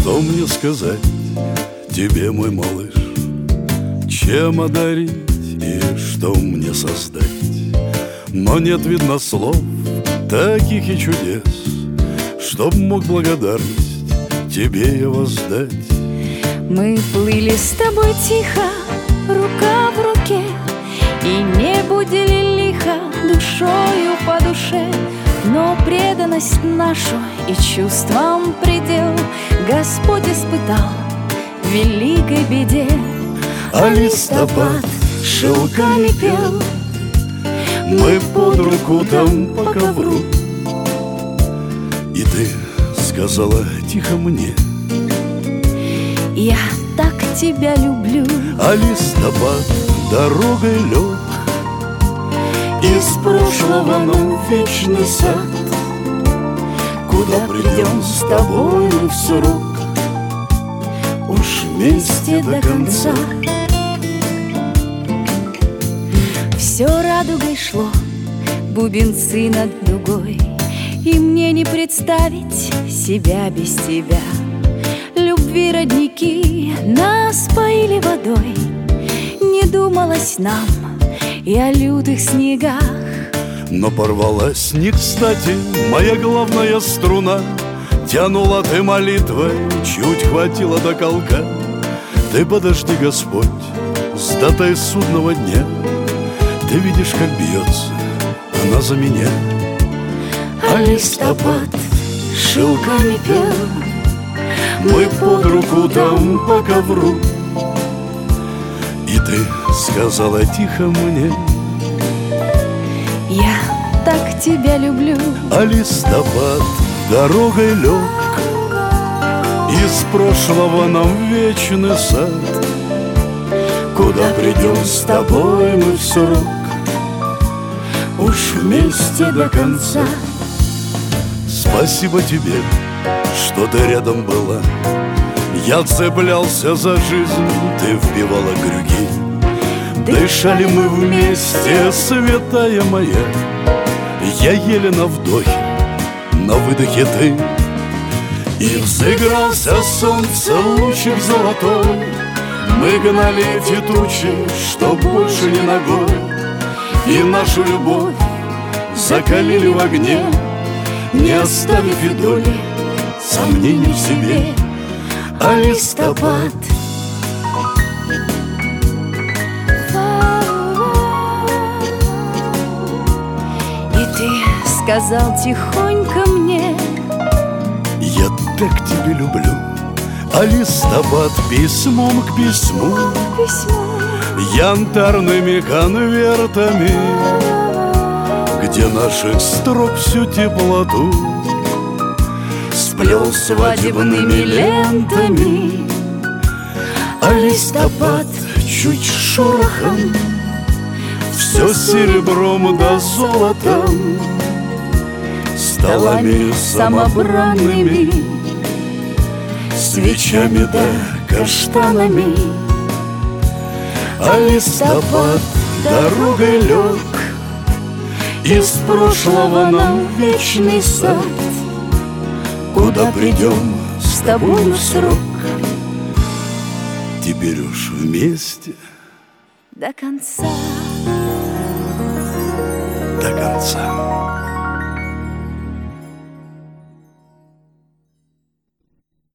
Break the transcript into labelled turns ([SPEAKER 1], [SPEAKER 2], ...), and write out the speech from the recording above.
[SPEAKER 1] Что мне сказать тебе, мой малыш? Чем одарить и что мне создать? Но нет, видно, слов таких и чудес, чтоб мог благодарность тебе я воздать.
[SPEAKER 2] Мы плыли с тобой тихо, рука в руке, и не будили лихо душою по душе. Но преданность нашу и чувствам предел Господь испытал в великой беде.
[SPEAKER 1] А листопад шелками пел, мы под руку там по ковру. И ты сказала тихо мне:
[SPEAKER 2] я так тебя люблю.
[SPEAKER 1] А листопад дорогой лег из прошлого нам вечный сад, куда придем с тобой в срок, уж вместе до конца.
[SPEAKER 2] Все радугой шло, бубенцы над дугой, и мне не представить себя без тебя. Любви родники нас поили водой, не думалось нам и о лютых снегах.
[SPEAKER 1] Но порвалась не кстати моя главная струна. Тянула ты молитвой, чуть хватило до колка. Ты подожди, Господь, с датой судного дня. Ты видишь, как бьется она за меня.
[SPEAKER 2] А листопад шелками пел,
[SPEAKER 1] мы под руку там по ковру. И ты сказала тихо мне:
[SPEAKER 2] я так тебя люблю.
[SPEAKER 1] А листопад дорогой лег из прошлого нам вечный сад, куда придем с тобой мы в срок, уж вместе до конца. Спасибо тебе, что ты рядом была. Я цеплялся за жизнь, ты вбивала крюки. Дышали мы вместе, святая моя. Я еле на вдохе, на выдохе ты. И взыгрался солнце лучик золотой. Мы гнали эти тучи, чтоб больше не ногой. И нашу любовь закалили в огне, не оставив и доли сомнений в себе. А листопад
[SPEAKER 2] и ты сказал тихонько мне:
[SPEAKER 1] я так тебя люблю. А листопад письмом к письму, янтарными конвертами, где наших строк всю теплоту сплел свадебными лентами. А листопад чуть шорохом, все серебром да золотом, столами самобранными, свечами да каштанами. А листопад дорогой лег из прошлого нам вечный сад, куда придем с тобой в срок, теперь уж вместе
[SPEAKER 2] до конца.
[SPEAKER 1] до конца.